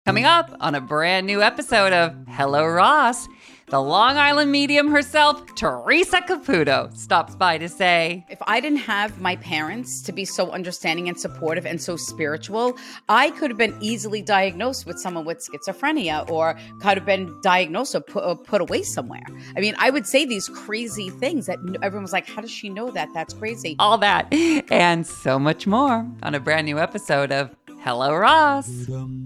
Coming up on a brand new episode of Hello Ross, the Long Island medium herself, Teresa Caputo, stops by to say, if I didn't have my parents to be so understanding and supportive and so spiritual, I could have been easily diagnosed with someone with schizophrenia or could have been diagnosed or put away somewhere. I mean, I would say these crazy things that everyone was like, how does she know that? That's crazy. All that and so much more on a brand new episode of Hello Ross.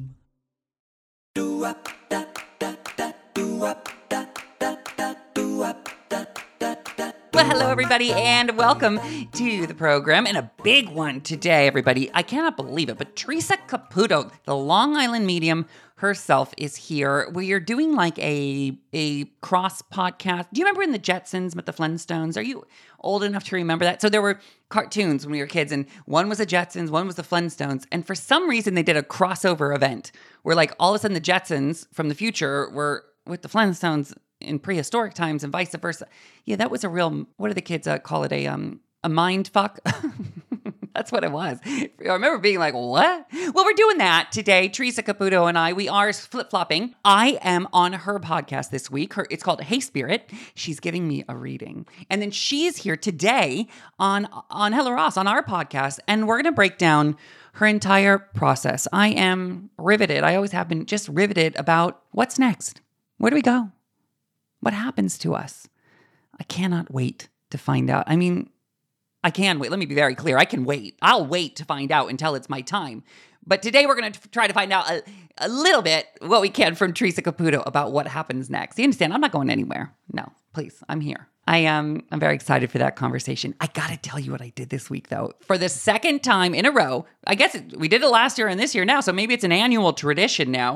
Well, hello, everybody, and welcome to the program, and a big one today, everybody. I cannot believe it, but Teresa Caputo, the Long Island medium herself, is here. We are doing like a cross podcast. Do you remember in the Jetsons with the Flintstones? Are you old enough to remember that? So there were cartoons when we were kids, and one was the Jetsons, one was the Flintstones, and for some reason they did a crossover event where like all of a sudden the Jetsons from the future were with the Flintstones in prehistoric times and vice versa. Yeah, that was a real, what do the kids call it? A mind fuck? That's what it was. I remember being like, what? Well, we're doing that today. Teresa Caputo and I, we are flip-flopping. I am on her podcast this week. It's called Hey Spirit. She's giving me a reading. And then she is here today on Hello Ross, on our podcast. And we're going to break down her entire process. I am riveted. I always have been just riveted about what's next. Where do we go? What happens to us? I cannot wait to find out. I mean, I can wait. Let me be very clear. I can wait. I'll wait to find out until it's my time. But today we're going to try to find out a little bit what we can from Teresa Caputo about what happens next. You understand? I'm not going anywhere. No, please. I'm here. I'm very excited for that conversation. I got to tell you what I did this week, though. For the second time in a row, I guess we did it last year and this year now, so maybe it's an annual tradition now.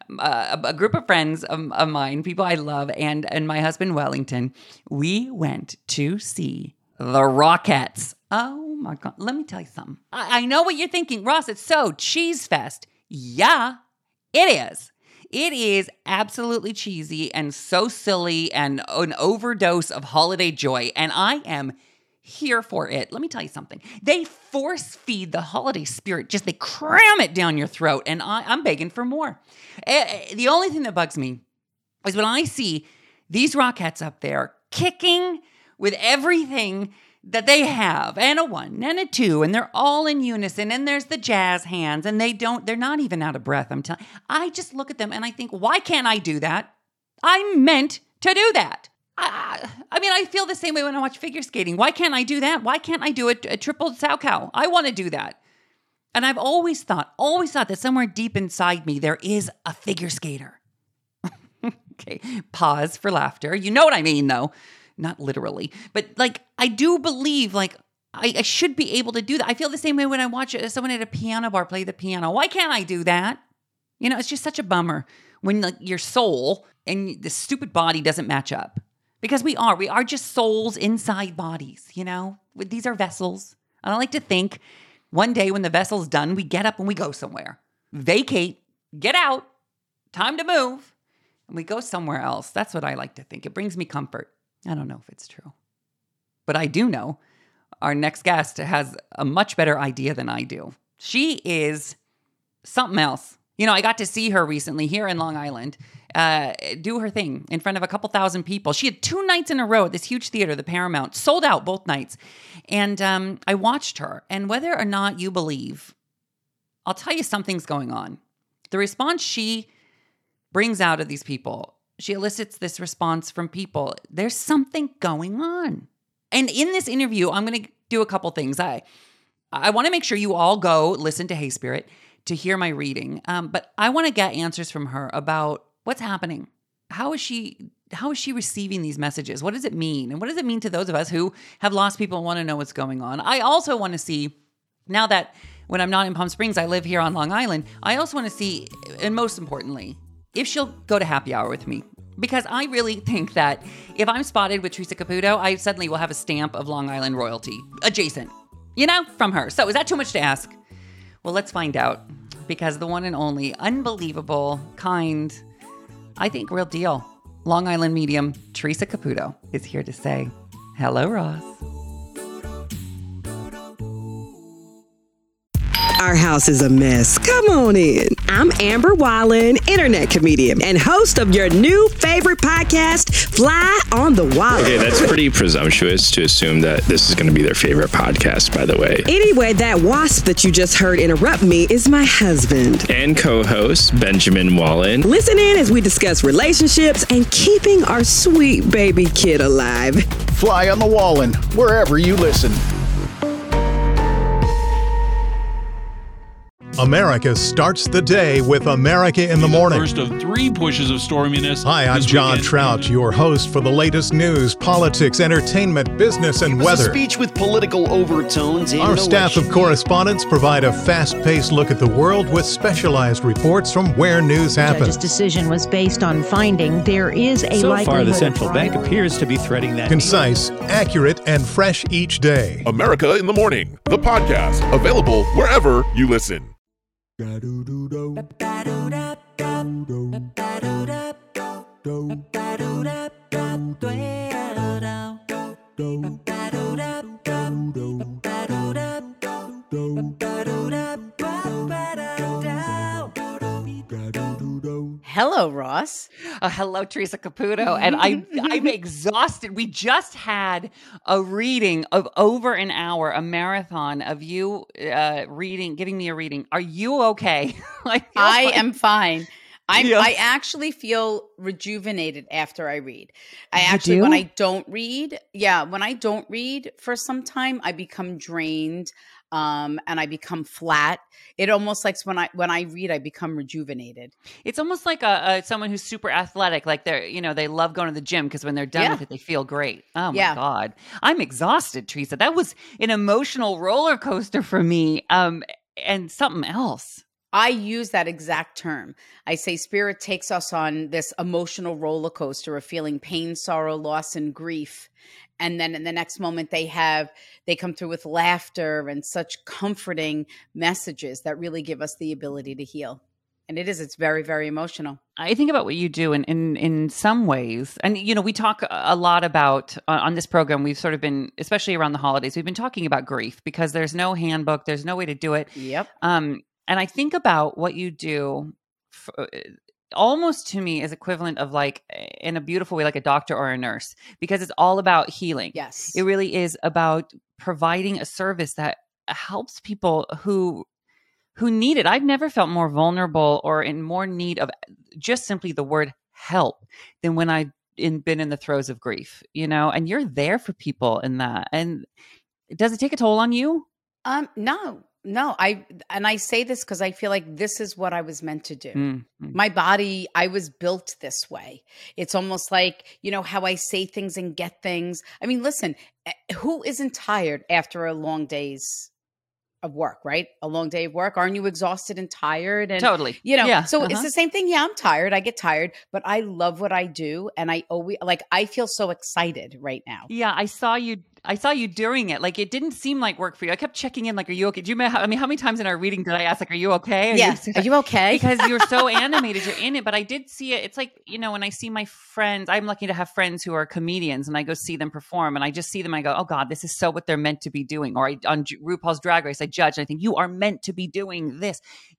A group of friends of mine, people I love, and my husband Wellington, we went to see the Rockettes. Oh my God. Let me tell you something. I know what you're thinking. Ross, it's so cheese fest. Yeah, it is. It is absolutely cheesy and so silly and an overdose of holiday joy. And I am here for it. Let me tell you something. They force feed the holiday spirit. Just they cram it down your throat. And I'm begging for more. The only thing that bugs me is when I see these Rockettes up there kicking with everything that they have, and a one and a two, and they're all in unison, and there's the jazz hands, and they're not even out of breath. I just look at them and I think, why can't I do that? I'm meant to do that. I mean, I feel the same way when I watch figure skating. Why can't I do that? Why can't I do a triple Salchow? I want to do that. And I've always thought that somewhere deep inside me, there is a figure skater. Okay, pause for laughter. You know what I mean, though. Not literally, but like, I do believe like I should be able to do that. I feel the same way when I watch someone at a piano bar play the piano. Why can't I do that? You know, it's just such a bummer when like your soul and the stupid body doesn't match up, because we are just souls inside bodies, you know, these are vessels. And I like to think one day when the vessel's done, we get up and we go somewhere, vacate, get out, time to move, and we go somewhere else. That's what I like to think. It brings me comfort. I don't know if it's true, but I do know our next guest has a much better idea than I do. She is something else. You know, I got to see her recently here in Long Island do her thing in front of a couple thousand people. She had 2 nights in a row at this huge theater, the Paramount, sold out both nights. And I watched her, and whether or not you believe, I'll tell you something's going on. The response she brings out of these people, she elicits this response from people. There's something going on. And in this interview, I'm going to do a couple things. I want to make sure you all go listen to Hey Spirit to hear my reading. But I want to get answers from her about what's happening. How is she receiving these messages? What does it mean? And what does it mean to those of us who have lost people and want to know what's going on? I also want to see, now that when I'm not in Palm Springs, I live here on Long Island, I also want to see, and most importantly, if she'll go to happy hour with me. Because I really think that if I'm spotted with Teresa Caputo, I suddenly will have a stamp of Long Island royalty adjacent, you know, from her. So is that too much to ask? Well, let's find out. Because the one and only, unbelievable, kind, I think real deal, Long Island medium Teresa Caputo is here to say, hello, Ross. Our house is a mess. Come on in. I'm Amber Wallen, internet comedian and host of your new favorite podcast, Fly on the Wall. Okay, that's pretty presumptuous to assume that this is going to be their favorite podcast, by the way. Anyway, that wasp that you just heard interrupt me is my husband. And co-host, Benjamin Wallen. Listen in as we discuss relationships and keeping our sweet baby kid alive. Fly on the Wallen, wherever you listen. America starts the day with America in the Morning. First of 3 pushes of storminess. Hi, I'm John Trout, your host for the latest news, politics, entertainment, business, and weather. A speech with political overtones. Our staff of correspondents provide a fast-paced look at the world with specialized reports from where news The happens. judge's decision was based on finding there is a So likelihood far, the of central bank fraud. appears to be threading that. Concise, accurate, and fresh each day. America in the Morning, the podcast, available wherever you listen. Hello, Ross. Hello, Teresa Caputo. And I'm exhausted. We just had a reading of over an hour, a marathon of you reading, giving me a reading. Are you okay? I am fine. Yeah. I actually feel rejuvenated after I read. do? When I don't read, when I don't read for some time, I become drained and I become flat. It almost like when I read, I become rejuvenated. It's almost like someone who's super athletic, like they love going to the gym because when they're done with it, they feel great. Oh my God. I'm exhausted, Teresa. That was an emotional roller coaster for me. And something else. I use that exact term. I say spirit takes us on this emotional roller coaster of feeling pain, sorrow, loss, and grief. And then in the next moment they come through with laughter and such comforting messages that really give us the ability to heal. And it's very, very emotional. I think about what you do in some ways. And, we talk a lot about on this program, we've sort of been, especially around the holidays, we've been talking about grief because there's no handbook. There's no way to do it. Yep. And I think about what you do almost to me is equivalent of like in a beautiful way, like a doctor or a nurse, because it's all about healing. Yes. It really is about providing a service that helps people who need it. I've never felt more vulnerable or in more need of just simply the word help than when I've been in the throes of grief, and you're there for people in that. And does it take a toll on you? No, I say this because I feel like this is what I was meant to do. Mm-hmm. My body, I was built this way. It's almost like, how I say things and get things. I mean, listen, who isn't tired after a long day's of work, right? A long day of work. Aren't you exhausted and tired? And, Totally. So it's the same thing. Yeah, I'm tired. I get tired, but I love what I do. And I feel so excited right now. Yeah, I saw you doing it. Like, it didn't seem like work for you. I kept checking in, like, are you okay? Do you remember how many times in our reading did I ask, like, are you okay? Are you okay? Because you're so animated, you're in it. But I did see it. It's like, when I see my friends, I'm lucky to have friends who are comedians and I go see them perform and I just see them. I go, oh God, this is so what they're meant to be doing. Or on RuPaul's Drag Race, I judge and I think you are meant to be doing this.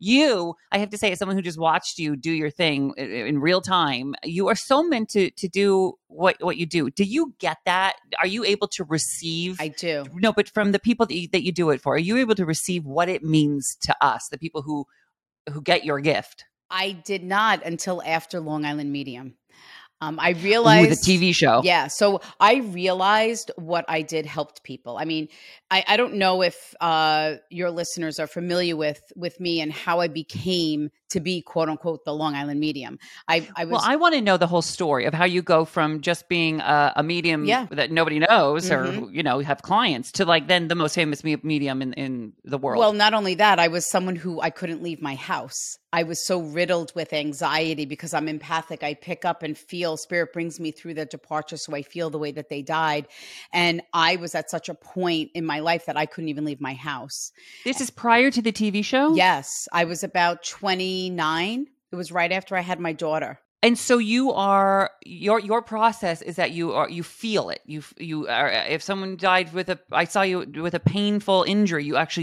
I have to say, as someone who just watched you do your thing in real time, you are so meant to do what you do. Do you get that? Are you able to receive? I do. No, but from the people that you do it for, are you able to receive what it means to us, the people who get your gift? I did not until after Long Island Medium. I realized the TV show. Yeah. So I realized what I did helped people. I mean, I don't know if your listeners are familiar with me and how I became to be quote unquote the Long Island medium. I I want to know the whole story of how you go from just being a medium that nobody knows or have clients to like then the most famous medium in the world. Well, not only that, I was someone who I couldn't leave my house. I was so riddled with anxiety because I'm empathic. I pick up and feel. Spirit brings me through their departure, so I feel the way that they died. And I was at such a point in my life that I couldn't even leave my house. This is prior to the TV show? Yes. I was about 29. It was right after I had my daughter. And so you are your process is that you feel it. You are, if someone died I saw you with a painful injury, you actually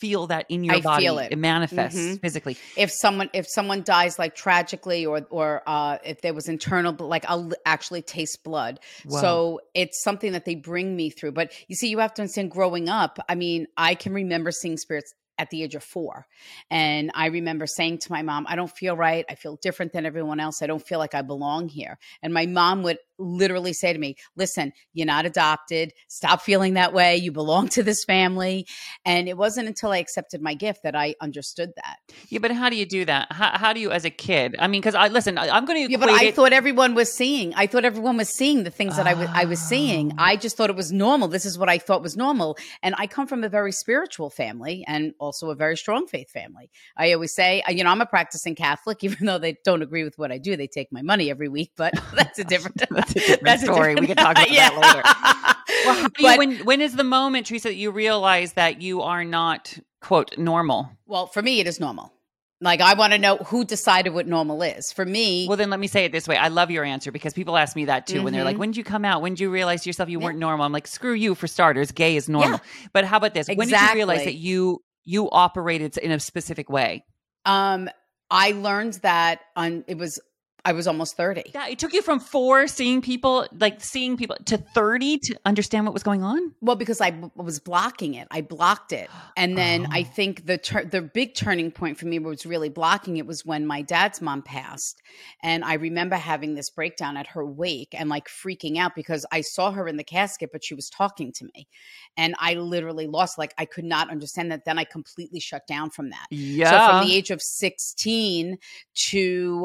feel that in your I body. feel it. It manifests physically. If someone dies like tragically, or if there was internal, like I'll actually taste blood. Wow. So it's something that they bring me through. But you see, you have to understand, growing up, I mean, I can remember seeing spirits at the age of 4. And I remember saying to my mom, I don't feel right. I feel different than everyone else. I don't feel like I belong here. And my mom would literally say to me, listen, you're not adopted. Stop feeling that way. You belong to this family. And it wasn't until I accepted my gift that I understood that. Yeah, but how do you do that? How do you, as a kid? I mean, because I'm going to Yeah, but I thought everyone was seeing. I thought everyone was seeing the things that I was seeing. I just thought it was normal. This is what I thought was normal. And I come from a very spiritual family and also a very strong faith family. I always say, I'm a practicing Catholic, even though they don't agree with what I do. They take my money every week, but that's a different story. We can talk about that later. Well, when is the moment, Teresa, that you realize that you are not, quote, normal? Well, for me, it is normal. Like, I want to know who decided what normal is. For me. Well, then let me say it this way. I love your answer, because people ask me that too when they're like, when did you come out? When did you realize to yourself you weren't normal? I'm like, screw you, for starters. Gay is normal. Yeah. But how about this? When did you realize that you operated in a specific way? I learned that I was almost 30. Yeah, it took you from 4 seeing people to 30 to understand what was going on? Well, because I was blocking it. I blocked it. And then I think the big turning point for me was really blocking it was when my dad's mom passed. And I remember having this breakdown at her wake and like freaking out because I saw her in the casket, but she was talking to me. And I literally lost, like, I could not understand that. Then I completely shut down from that. Yeah. So from the age of 16 to,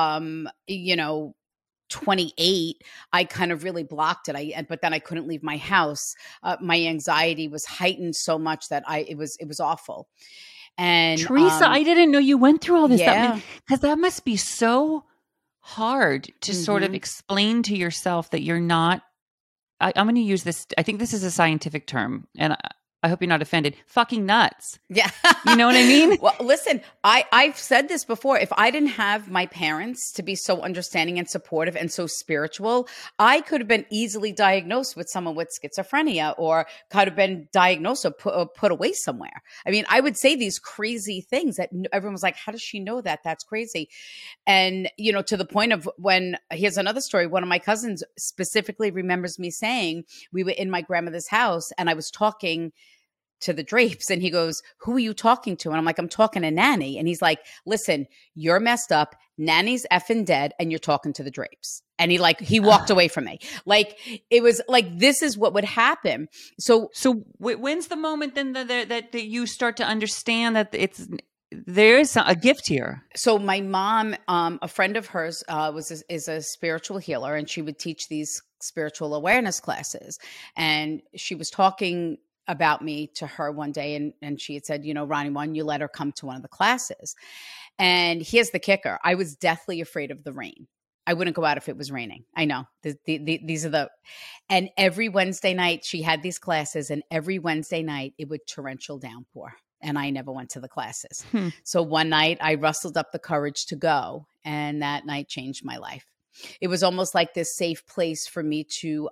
28, I kind of really blocked it. But then I couldn't leave my house. My anxiety was heightened so much that it was awful. And Teresa, I didn't know you went through all this. Yeah. Because that must be so hard to sort of explain to yourself that you're not, I'm going to use this, I think this is a scientific term, and I hope you're not offended, fucking nuts. Yeah. You know what I mean? Well, listen, I've said this before. If I didn't have my parents to be so understanding and supportive and so spiritual, I could have been easily diagnosed with someone with schizophrenia, or could have been diagnosed or put away somewhere. I mean, I would say these crazy things that everyone was like, how does she know that? That's crazy. And, to the point of here's another story. One of my cousins specifically remembers me saying, we were in my grandmother's house and I was talking to the drapes, and he goes, who are you talking to? And I'm like, I'm talking to Nanny. And he's like, listen, you're messed up. Nanny's effing dead, and you're talking to the drapes. And he walked away from me. Like, it was like, this is what would happen. So when's the moment then that you start to understand that there is a gift here? So my mom, a friend of hers, is a spiritual healer, and she would teach these spiritual awareness classes. And she was talking about me to her one day, and she had said, Ronnie, why don't you let her come to one of the classes? And here's the kicker. I was deathly afraid of the rain. I wouldn't go out if it was raining. I know. These are and every Wednesday night she had these classes, and every Wednesday night it would torrential downpour, and I never went to the classes. So one night I rustled up the courage to go, and that night changed my life. It was almost like this safe place for me to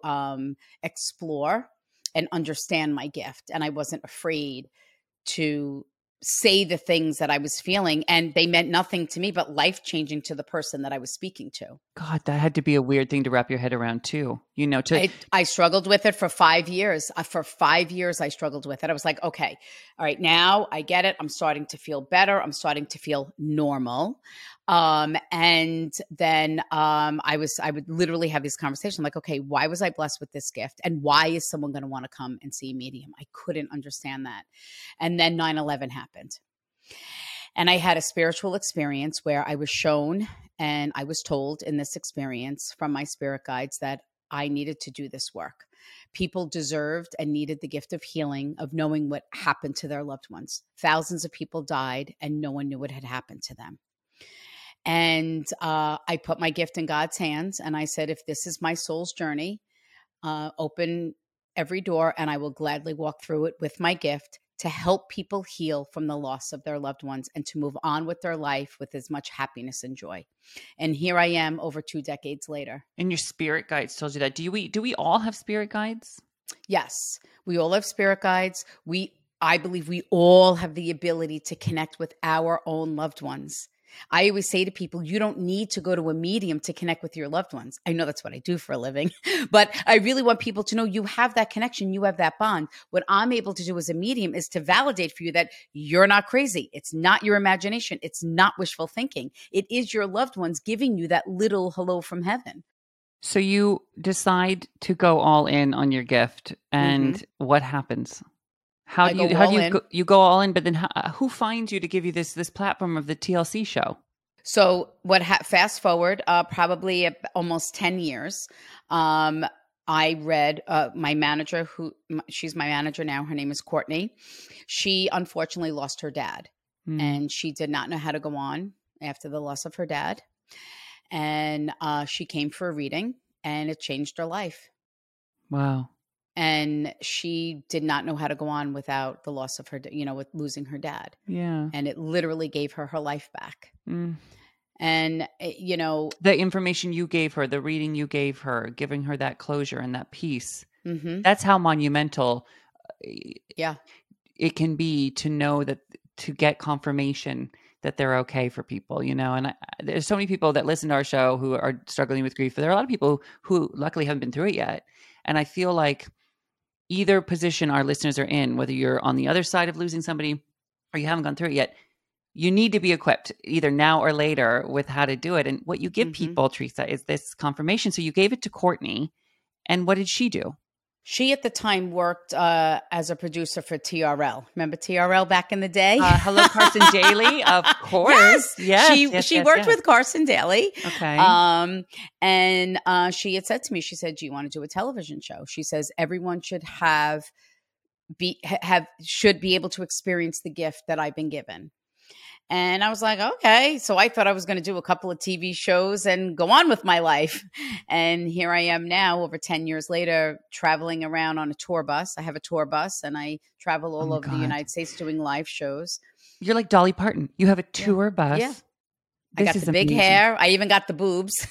explore and understand my gift. And I wasn't afraid to say the things that I was feeling, and they meant nothing to me, but life-changing to the person that I was speaking to. God, that had to be a weird thing to wrap your head around too. I struggled with it for 5 years. For 5 years, I struggled with it. I was like, okay, all right, now I get it. I'm starting to feel better. I'm starting to feel normal. And then I would literally have this conversation like, okay, why was I blessed with this gift? And why is someone going to want to come and see a medium? I couldn't understand that. And then 9/11 happened. And I had a spiritual experience where I was shown, and I was told in this experience from my spirit guides that I needed to do this work. People deserved and needed the gift of healing, of knowing what happened to their loved ones. Thousands of people died, and no one knew what had happened to them. And I put my gift in God's hands, and I said, if this is my soul's journey, open every door, and I will gladly walk through it with my gift to help people heal from the loss of their loved ones and to move on with their life with as much happiness and joy. And here I am over 2 decades later. And your spirit guides told you that. Do we all have spirit guides? Yes, we all have spirit guides. I believe we all have the ability to connect with our own loved ones. I always say to people, you don't need to go to a medium to connect with your loved ones. I know that's what I do for a living, but I really want people to know you have that connection, you have that bond. What I'm able to do as a medium is to validate for you that you're not crazy. It's not your imagination. It's not wishful thinking. It is your loved ones giving you that little hello from heaven. So you decide to go all in on your gift, and what happens? How do you go all in? But then who finds you to give you this platform of the TLC show? So fast forward, probably almost 10 years. I read my manager, she's my manager now. Her name is Courtney. She unfortunately lost her dad, and she did not know how to go on after the loss of her dad. And she came for a reading, and it changed her life. Wow. And she did not know how to go on without the loss of her, with losing her dad. Yeah. And it literally gave her life back. And, the information you gave her, the reading you gave her, giving her that closure and that peace, that's how monumental it can be to know that, to get confirmation that they're okay for people, and there's so many people that listen to our show who are struggling with grief. There are a lot of people who luckily haven't been through it yet. And I feel like either position our listeners are in, whether you're on the other side of losing somebody or you haven't gone through it yet, you need to be equipped either now or later with how to do it. And what you give people, Teresa, is this confirmation. So you gave it to Courtney, and what did she do? She at the time worked as a producer for TRL. Remember TRL back in the day? Hello, Carson Daly, of course. Yes. She worked with Carson Daly. Okay. And she had said to me, she said, "Do you want to do a television show?" She says, "Everyone should should be able to experience the gift that I've been given." And I was like, okay. So I thought I was going to do a couple of TV shows and go on with my life. And here I am now, over 10 years later, traveling around on a tour bus. I have a tour bus, and I travel all over the United States doing live shows. You're like Dolly Parton. You have a tour bus. Yeah. I got the big hair. I even got the boobs.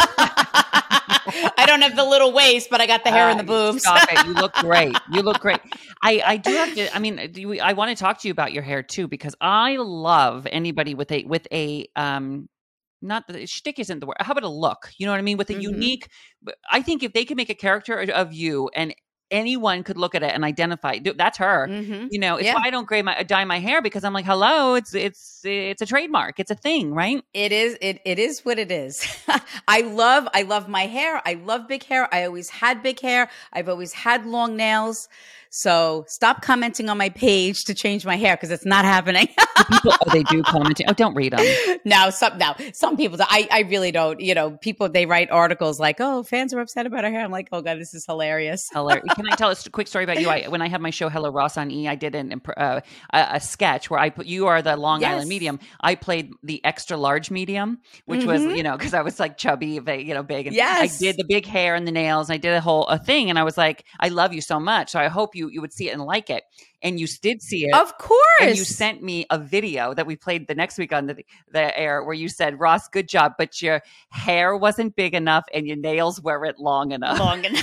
I don't have the little waist, but I got the hair and the boobs. Stop it. You look great. You look great. I do have to, I want to talk to you about your hair too, because I love anybody with a not the shtick isn't the word. How about a look? You know what I mean? With a unique, I think if they could make a character of you and anyone could look at it and identify, that's her. It's why I don't dye my hair, because I'm like, hello, it's a trademark. It's a thing, right? It is what it is. I love my hair. I love big hair. I always had big hair. I've always had long nails. So stop commenting on my page to change my hair, because it's not happening. They do comment. Oh, don't read them. No, some people do. I really don't. People, they write articles like, "Oh, fans are upset about her hair." I'm like, "Oh God, this is hilarious." Hilarious. Can I tell a quick story about you? When I had my show Hello Ross on E, I did a sketch where I put, you are the Long Island medium. I played the extra large medium, which was because I was like chubby, big, and I did the big hair and the nails. And I did a thing, and I was like, I love you so much. So I hope you would see it and like it. And you did see it. Of course. And you sent me a video that we played the next week on the air where you said, "Ross, good job, but your hair wasn't big enough and your nails weren't long enough."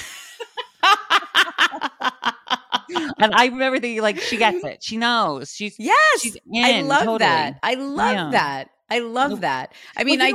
And I remember thinking, like, she gets it. She knows. She's in. I love totally. that. I love that. I love that. I mean,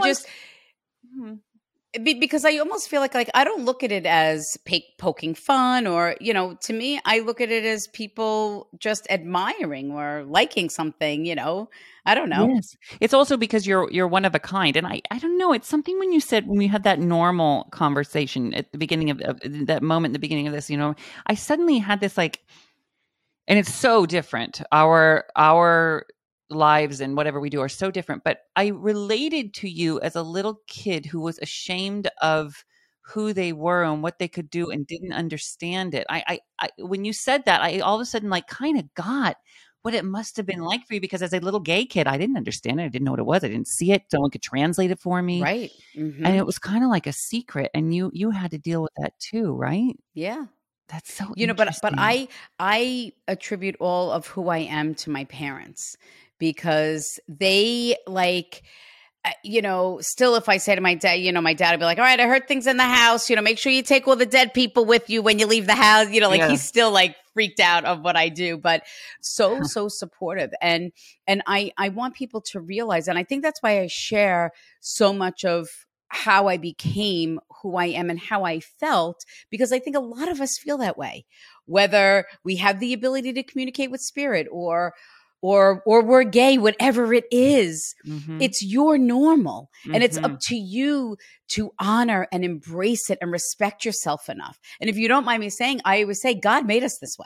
because I almost feel like I don't look at it as poking fun or, to me, I look at it as people just admiring or liking something, I don't know. Yes. It's also because you're one of a kind. And I don't know. It's something when you had that normal conversation at the beginning of that moment, in the beginning of this, I suddenly had this and it's so different. Our lives and whatever we do are so different, but I related to you as a little kid who was ashamed of who they were and what they could do and didn't understand it. I when you said that, I all of a sudden kind of got what it must have been like for you, because as a little gay kid, I didn't understand it. I didn't know what it was. I didn't see it. Someone could translate it for me. Right. And it was kind of like a secret, and you had to deal with that too, right? Yeah. That's so but I attribute all of who I am to my parents, because they still if I say to my dad, my dad would be like, all right, I heard things in the house, make sure you take all the dead people with you when you leave the house, he's still like freaked out of what I do, but so supportive. And I want people to realize, and I think that's why I share so much of how I became who I am and how I felt, because I think a lot of us feel that way, whether we have the ability to communicate with spirit or we're gay, whatever it is, it's your normal. And it's up to you to honor and embrace it and respect yourself enough. And if you don't mind me saying, I always say, God made us this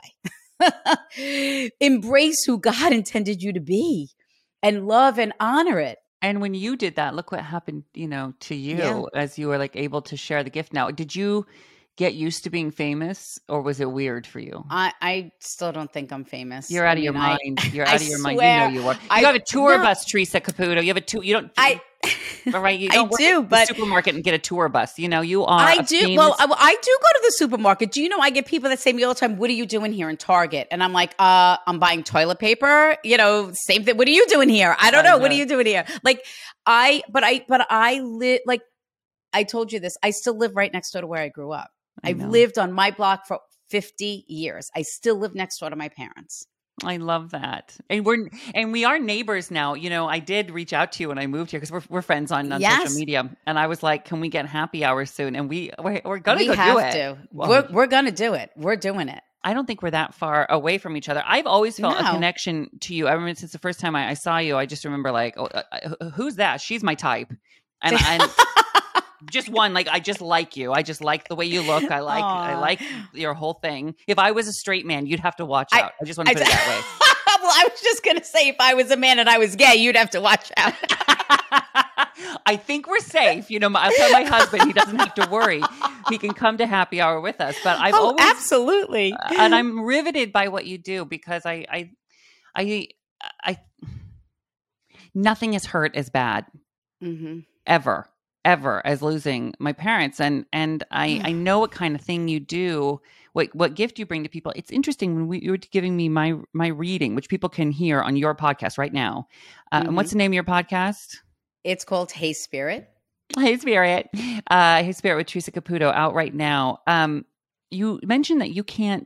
way. Embrace who God intended you to be and love and honor it. And when you did that, look what happened, to you as you were like able to share the gift. Now, did you get used to being famous, or was it weird for you? I still don't think I'm famous. You're out of your mind. You're out of your mind. You know you are. You have a tour bus, Teresa Caputo. You have a tour. You don't. All right, you don't work at the supermarket and get a tour bus. You are. I do. Well, I do go to the supermarket. Do you know? I get people that say to me all the time, "What are you doing here in Target?" And I'm like, "I'm buying toilet paper." Same thing. What are you doing here? I don't know. What are you doing here? Like, but I live like I told you this. I still live right next door to where I grew up. I've lived on my block for 50 years. I still live next door to my parents. I love that. And we are neighbors now. I did reach out to you when I moved here because we're friends on social media. And I was like, can we get happy hour soon? And we're going to go do it. We're going to do it. We're doing it. I don't think we're that far away from each other. I've always felt a connection to you. I remember since the first time I saw you, I just remember like, who's that? She's my type. And just one, like I just like you. I just like the way you look. I like your whole thing. If I was a straight man, you'd have to watch out. I just want to put it that way. Well, I was just going to say, if I was a man and I was gay, you'd have to watch out. I think we're safe. I'll tell my husband he doesn't have to worry. He can come to happy hour with us. But I've always absolutely, and I'm riveted by what you do because I nothing has hurt as bad ever as losing my parents. And I know what kind of thing you do, what gift you bring to people. It's interesting when you were giving me my reading, which people can hear on your podcast right now. And what's the name of your podcast? It's called Hey Spirit. Hey Spirit. Hey Spirit with Teresa Caputo, out right now. You mentioned that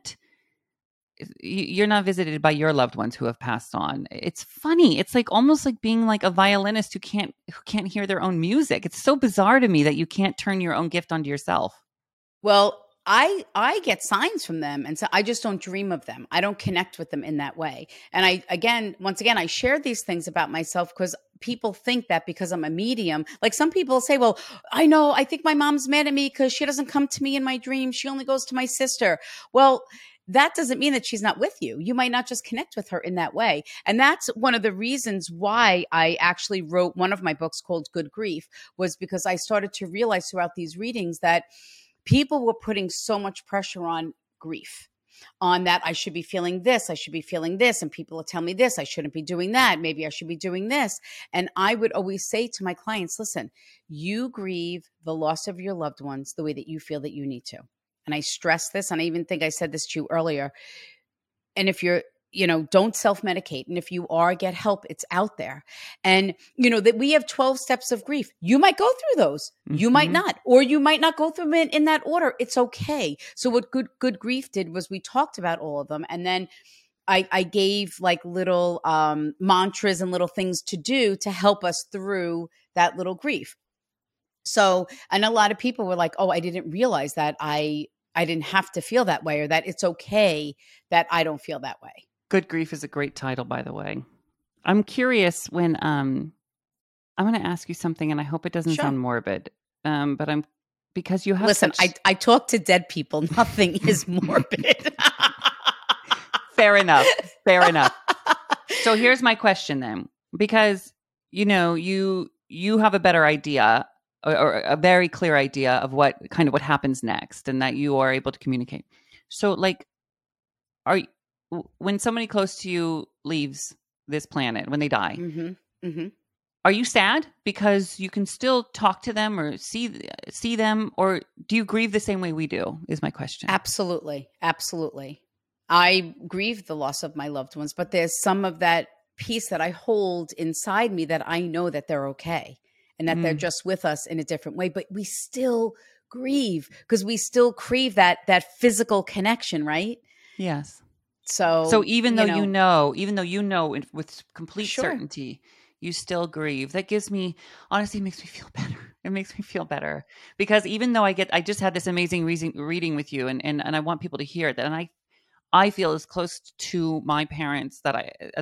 you're not visited by your loved ones who have passed on. It's funny. It's like almost like being like a violinist who can't hear their own music. It's so bizarre to me that you can't turn your own gift onto yourself. Well, I get signs from them, and so I just don't dream of them. I don't connect with them in that way. And once again, I share these things about myself because people think that because I'm a medium, like some people say, well, I think my mom's mad at me because she doesn't come to me in my dreams. She only goes to my sister. Well, that doesn't mean that she's not with you. You might not just connect with her in that way. And that's one of the reasons why I actually wrote one of my books called Good Grief, was because I started to realize throughout these readings that people were putting so much pressure on grief, on that I should be feeling this, I should be feeling this, and people will tell me this, I shouldn't be doing that, maybe I should be doing this. And I would always say to my clients, listen, you grieve the loss of your loved ones the way that you feel that you need to. And I stress this, and I even think I said this to you earlier. And if you're, don't self-medicate. And if you are, get help. It's out there. And, that we have 12 steps of grief. You might go through those. You might not, or you might not go through them in that order. It's okay. So what Good Grief did was we talked about all of them. And then I gave like little mantras and little things to do to help us through that little grief. So, and a lot of people were like, oh, I didn't realize that I didn't have to feel that way, or that it's okay that I don't feel that way. Good Grief is a great title, by the way. I'm curious when I'm going to ask you something, and I hope it doesn't sound morbid, but because you have Listen, I talk to dead people. Nothing is morbid. Fair enough. So here's my question then, because, you have a better idea, or a very clear idea of what happens next, and that you are able to communicate. So like, when somebody close to you leaves this planet, when they die, are you sad because you can still talk to them or see them, or do you grieve the same way we do, is my question. Absolutely. I grieve the loss of my loved ones, but there's some of that piece that I hold inside me that I know that they're okay. and that they're just with us in a different way, but we still grieve because we still crave that physical connection, right? Yes. So even though you know with complete Sure. certainty, you still grieve. That gives me, honestly, makes me feel better. It makes me feel better because even though I just had this amazing reading with you, and I want people to hear it, and I feel as close to my parents that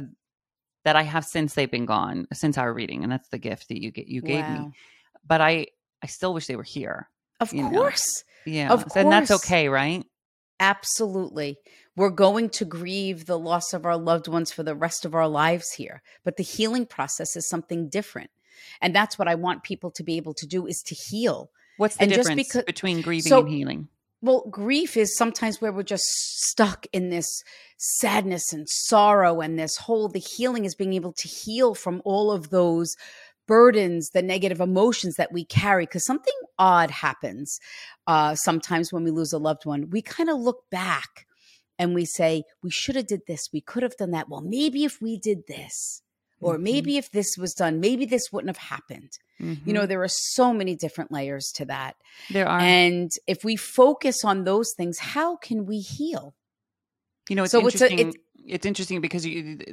I have since they've been gone, since our reading, and that's the gift that you gave me. But I still wish they were here. Of course. Yeah. Of course. And that's okay, right? Absolutely. We're going to grieve the loss of our loved ones for the rest of our lives here. But the healing process is something different. And that's what I want people to be able to do, is to heal. What's the difference between grieving and healing? Well, grief is sometimes where we're just stuck in this sadness and sorrow, and the healing is being able to heal from all of those burdens, the negative emotions that we carry, because something odd happens sometimes when we lose a loved one. We kind of look back and we say, we should have did this, we could have done that. Well, maybe if we did this, or maybe if this was done, maybe this wouldn't have happened. You know, there are so many different layers to that. There are. And if we focus on those things, how can we heal? You know, it's interesting. It's interesting because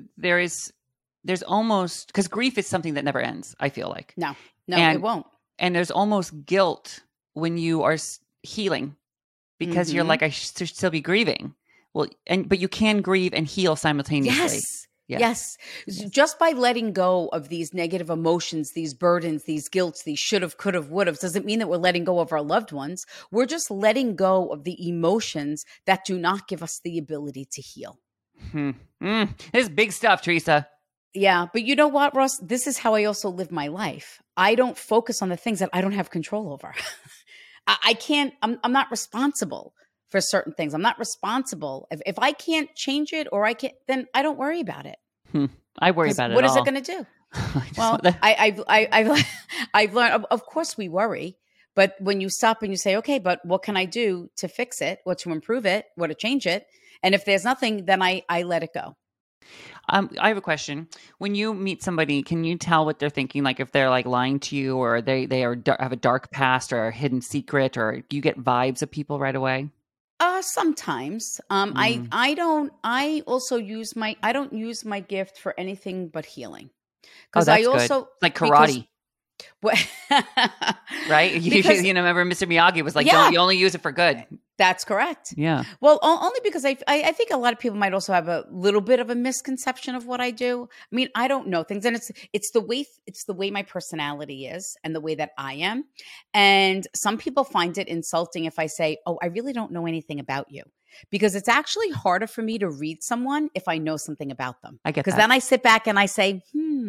there's almost, because grief is something that never ends, I feel like. No, it won't. And there's almost guilt when you are healing because you're like, I should still be grieving. Well, but you can grieve and heal simultaneously. Yes. Just by letting go of these negative emotions, these burdens, these guilts, these should have, could have, would have, doesn't mean that we're letting go of our loved ones. We're just letting go of the emotions that do not give us the ability to heal. This is big stuff, Teresa. Yeah. But you know what, Ross? This is how I also live my life. I don't focus on the things that I don't have control over. I'm not responsible for certain things. I'm not responsible. If I can't change it, or then I don't worry about it. I worry about it. What is it going to do? Well, I've learned, of course we worry, but when you stop and you say, okay, but what can I do to fix it, or to improve it, or to change it? And if there's nothing, then I let it go. I have a question. When you meet somebody, can you tell what they're thinking? Like if they're like lying to you, or they have a dark past or a hidden secret, or do you get vibes of people right away? Sometimes. I don't use my gift for anything but healing. Because I also good. Like karate. Right? You remember Mr. Miyagi was like, you only use it for good. That's correct. Yeah. Well, only because I think a lot of people might also have a little bit of a misconception of what I do. I mean, I don't know things, and it's the way my personality is and the way that I am. And some people find it insulting if I say, "Oh, I really don't know anything about you." Because it's actually harder for me to read someone if I know something about them. I get that. Because then I sit back and I say,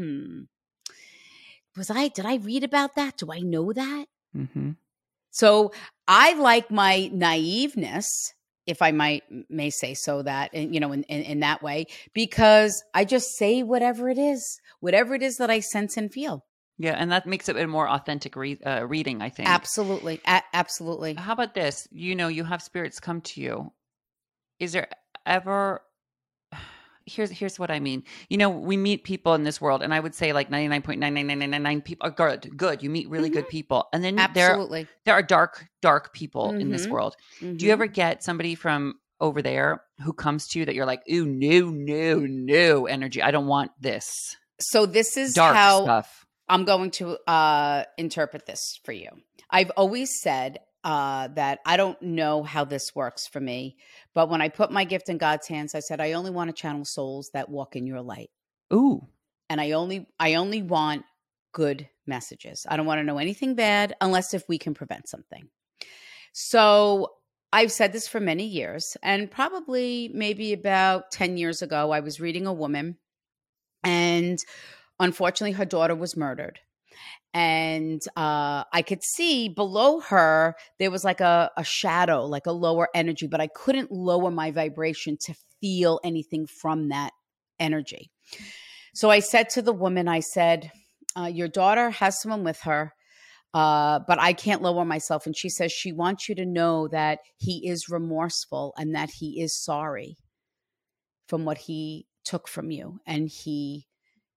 did I read about that? Do I know that? Mm-hmm. So I like my naiveness, if I may say so, that, in that way, because I just say whatever it is that I sense and feel. Yeah. And that makes it a more authentic reading, I think. Absolutely. Absolutely. How about this? You have spirits come to you. Is there ever... Here's what I mean. We meet people in this world, and I would say like 99.99999 people are good. You meet really good people. And then absolutely there are dark people in this world. Do you ever get somebody from over there who comes to you that you're like, ooh, no energy. I don't want this. So this is dark how stuff. I'm going to interpret this for you. I've always said that I don't know how this works for me, but when I put my gift in God's hands, I said, I only want to channel souls that walk in your light. Ooh. And I only want good messages. I don't want to know anything bad unless if we can prevent something. So I've said this for many years, and probably maybe about 10 years ago, I was reading a woman, and unfortunately her daughter was murdered. And I could see below her, there was like a shadow, like a lower energy, but I couldn't lower my vibration to feel anything from that energy. So I said to the woman, I said, your daughter has someone with her, but I can't lower myself. And she says she wants you to know that he is remorseful and that he is sorry from what he took from you. And he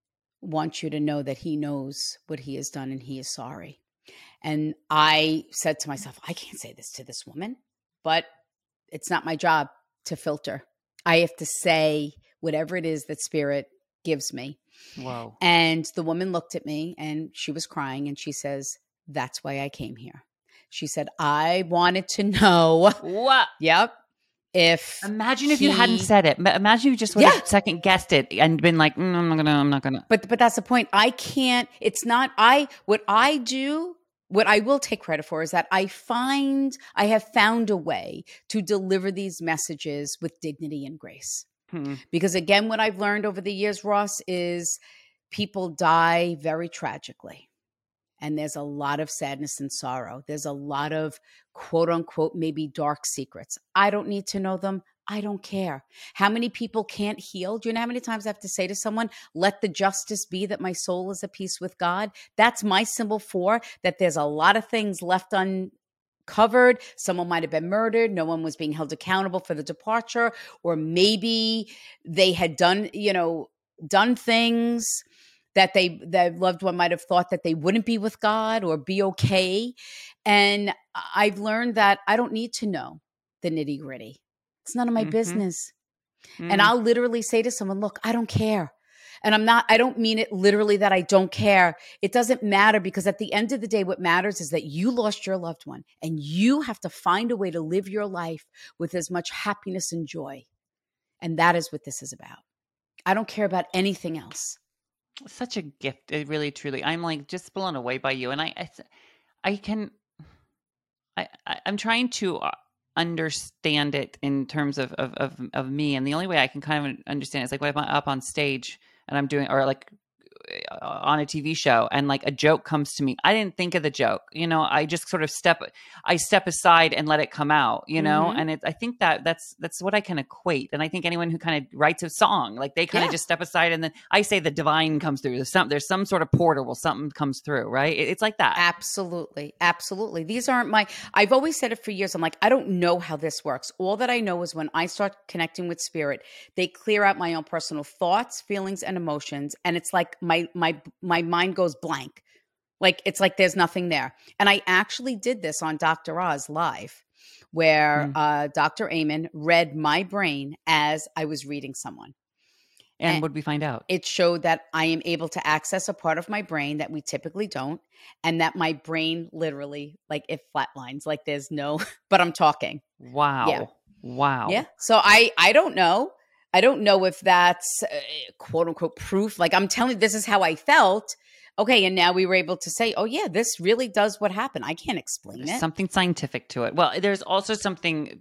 wants you to know that he knows what he has done and he is sorry. And I said to myself, I can't say this to this woman, but it's not my job to filter. I have to say whatever it is that Spirit gives me. Whoa. And the woman looked at me and she was crying and she says, that's why I came here. She said, I wanted to know. What? Yep. Imagine if you hadn't said it. Imagine you just would have second guessed it and been like, I'm not gonna. But that's the point. I can't, it's not, what I do, what I will take credit for is that I have found a way to deliver these messages with dignity and grace. Because again, what I've learned over the years, Ross, is people die very tragically. And there's a lot of sadness and sorrow. There's a lot of quote unquote, maybe dark secrets. I don't need to know them. I don't care. How many people can't heal? Do you know how many times I have to say to someone, let the justice be that my soul is at peace with God? That's my symbol for that there's a lot of things left uncovered. Someone might have been murdered. No one was being held accountable for the departure. Or maybe they had done things that their loved one might have thought that they wouldn't be with God or be okay. And I've learned that I don't need to know the nitty gritty. It's none of my business. And I'll literally say to someone, look, I don't care. And I don't mean it literally that I don't care. It doesn't matter because at the end of the day, what matters is that you lost your loved one and you have to find a way to live your life with as much happiness and joy. And that is what this is about. I don't care about anything else. Such a gift. It really, truly. I'm like just blown away by you. And I'm trying to understand it in terms of me. And the only way I can kind of understand it is like when I'm up on stage and I'm doing, or like on a TV show and like a joke comes to me. I didn't think of the joke, I just sort of step aside and let it come out, and I think that's what I can equate. And I think anyone who kind of writes a song, like they kind of just step aside and then I say the divine comes through. There's some sort of portal where something comes through, right? It's like that. Absolutely. Absolutely. These aren't I've always said it for years. I'm like, I don't know how this works. All that I know is when I start connecting with Spirit, they clear out my own personal thoughts, feelings, and emotions. And it's like my mind goes blank. Like, it's like there's nothing there. And I actually did this on Dr. Oz live where Dr. Amen read my brain as I was reading someone. And what did we find out? It showed that I am able to access a part of my brain that we typically don't. And that my brain literally, like it flatlines, like there's no, but I'm talking. Wow. Yeah. Wow. Yeah. So I don't know. I don't know if that's quote unquote proof. Like I'm telling you, this is how I felt. Okay. And now we were able to say, oh yeah, this really does what happened. I can't explain it. Something scientific to it. Well, there's also something,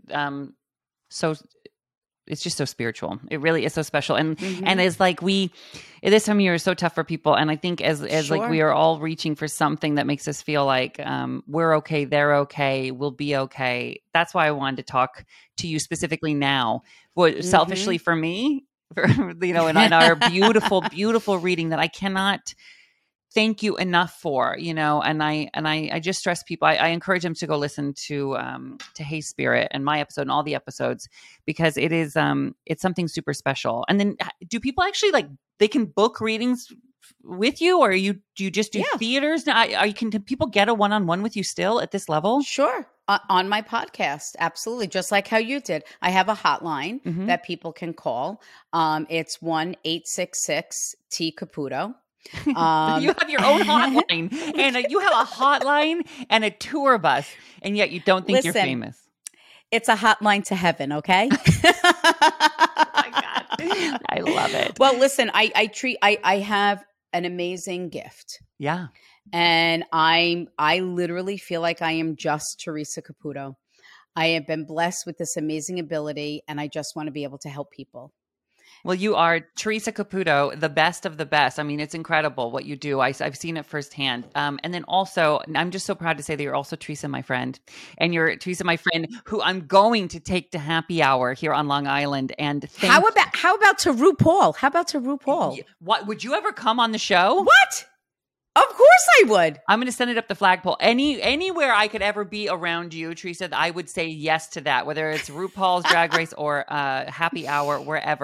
it's just so spiritual. It really is so special. And, and it's like this time of year is so tough for people. And I think as like we are all reaching for something that makes us feel like we're okay, they're okay, we'll be okay. That's why I wanted to talk to you specifically now. Selfishly for me, in our beautiful, beautiful reading that I cannot thank you enough for, and I just stress people. I encourage them to go listen to Hey Spirit and my episode and all the episodes because it is it's something super special. And then do people actually they can book readings with you, or do you just do theaters now? Can people get a one-on-one with you still at this level? Sure. On my podcast. Absolutely. Just like how you did. I have a hotline that people can call. It's 1-866-T-Caputo. You have your own hotline and you have a hotline and a tour bus, and yet you don't think you're famous. It's a hotline to heaven, okay? Oh my God. I love it. Well, listen, I have an amazing gift. Yeah. And I literally feel like I am just Teresa Caputo. I have been blessed with this amazing ability, and I just want to be able to help people. Well, you are Teresa Caputo, the best of the best. I mean, it's incredible what you do. I've seen it firsthand. And then also, I'm just so proud to say that you're also Teresa, my friend. And you're Teresa, my friend, who I'm going to take to happy hour here on Long Island. And how about to RuPaul? How about to RuPaul? What, would you ever come on the show? What? Of course I would. I'm going to send it up the flagpole. Anywhere I could ever be around you, Teresa, I would say yes to that, whether it's RuPaul's Drag Race or happy hour, wherever.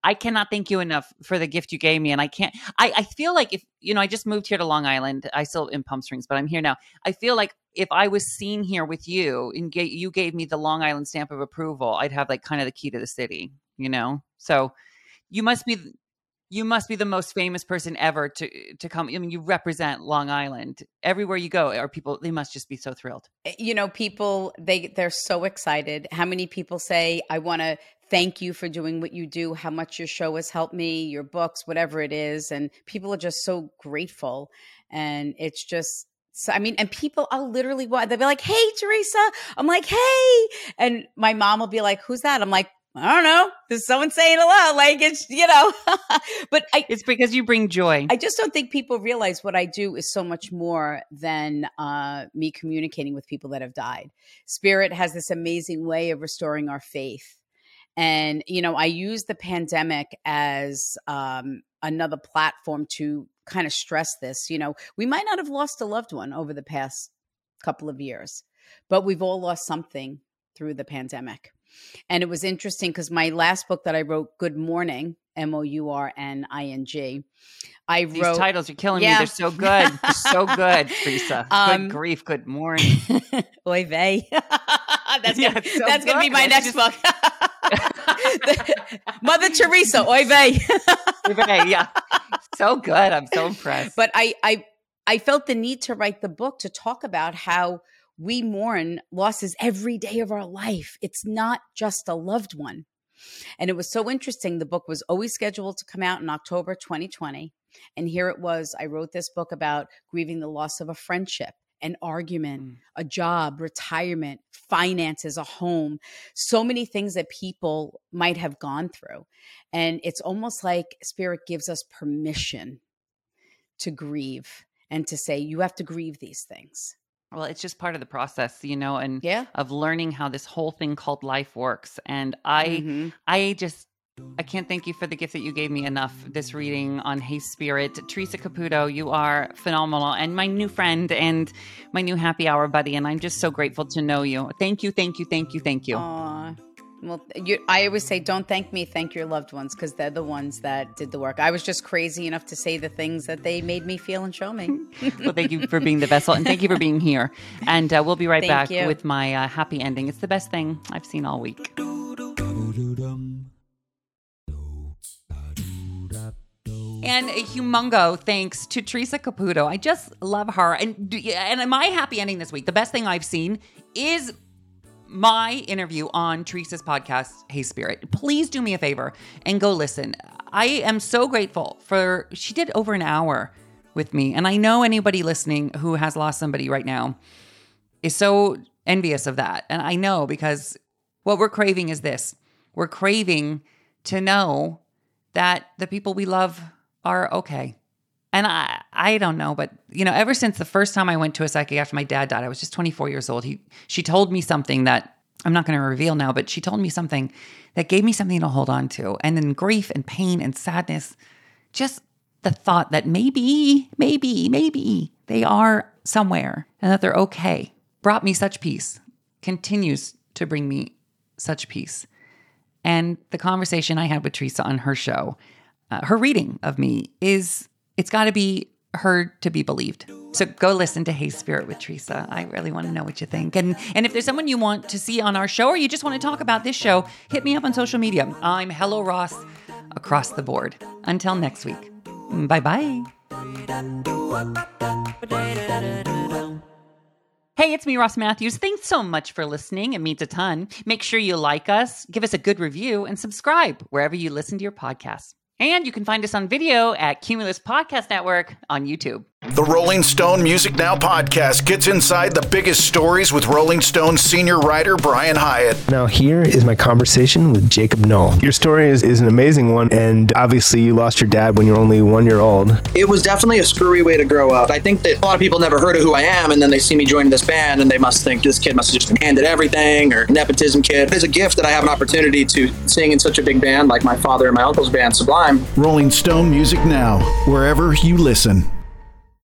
I cannot thank you enough for the gift you gave me. And I feel like if, I just moved here to Long Island. I still in Palm Springs, but I'm here now. I feel like if I was seen here with you and you gave me the Long Island stamp of approval, I'd have like kind of the key to the city, So you must be the most famous person ever to come. I mean, you represent Long Island everywhere you go. Or people, they must just be so thrilled. People, they're so excited. How many people say, I want to thank you for doing what you do, how much your show has helped me, your books, whatever it is. And people are just so grateful. And it's just, and people, I'll literally, they'll be like, hey, Teresa. I'm like, hey. And my mom will be like, who's that? I'm like, I don't know. There's someone saying hello. Like it's, but it's because you bring joy. I just don't think people realize what I do is so much more than me communicating with people that have died. Spirit has this amazing way of restoring our faith. And, I use the pandemic as another platform to kind of stress this. We might not have lost a loved one over the past couple of years, but we've all lost something through the pandemic. And it was interesting because my last book that I wrote, Good Morning, Mourning, I wrote— These titles are killing me. They're so good. They're so good, Teresa. Good grief. Good morning. Oy vey. That's going to be my next book. Mother Teresa, oy vey. Oy vey, yeah. So good. I'm so impressed. But I felt the need to write the book to talk about how we mourn losses every day of our life. It's not just a loved one. And it was so interesting. The book was always scheduled to come out in October 2020. And here it was. I wrote this book about grieving the loss of a friendship, an argument, a job, retirement, finances, a home, so many things that people might have gone through. And it's almost like Spirit gives us permission to grieve and to say, you have to grieve these things. Well, it's just part of the process, and of learning how this whole thing called life works. And I can't thank you for the gift that you gave me enough. This reading on Hey Spirit. Teresa Caputo, you are phenomenal and my new friend and my new happy hour buddy. And I'm just so grateful to know you. Thank you, thank you, thank you, thank you. Aww. Well, I always say, don't thank me, thank your loved ones, because they're the ones that did the work. I was just crazy enough to say the things that they made me feel and show me. Well, thank you for being the vessel, and thank you for being here. And we'll be right back with my happy ending. It's the best thing I've seen all week. And a humongo thanks to Teresa Caputo. I just love her. And my happy ending this week, the best thing I've seen is my interview on Teresa's podcast, Hey Spirit. Please do me a favor and go listen. I am so grateful she did over an hour with me. And I know anybody listening who has lost somebody right now is so envious of that. And I know, because what we're craving is this. We're craving to know that the people we love are okay. And I don't know, but ever since the first time I went to a psychic after my dad died, I was just 24 years old. She told me something that I'm not going to reveal now, but she told me something that gave me something to hold on to. And then grief and pain and sadness, just the thought that maybe they are somewhere and that they're okay, brought me such peace, continues to bring me such peace. And the conversation I had with Teresa on her show, her reading of me it's got to be heard to be believed. So go listen to Hey Spirit with Teresa. I really want to know what you think. And if there's someone you want to see on our show, or you just want to talk about this show, hit me up on social media. I'm Hello Ross across the board. Until next week. Bye-bye. Hey, it's me, Ross Matthews. Thanks so much for listening. It means a ton. Make sure you like us, give us a good review, and subscribe wherever you listen to your podcasts. And you can find us on video at Cumulus Podcast Network on YouTube. The Rolling Stone Music Now podcast gets inside the biggest stories with Rolling Stone senior writer Brian Hyatt. Now here is my conversation with Jacob Knoll. Your story is an amazing one, and obviously you lost your dad when you were only 1 year old. It was definitely a screwy way to grow up. I think that a lot of people never heard of who I am, and then they see me joining this band, and they must think this kid must have just been handed everything, or nepotism kid. It's a gift that I have an opportunity to sing in such a big band like my father and my uncle's band, Sublime. Rolling Stone Music Now, wherever you listen.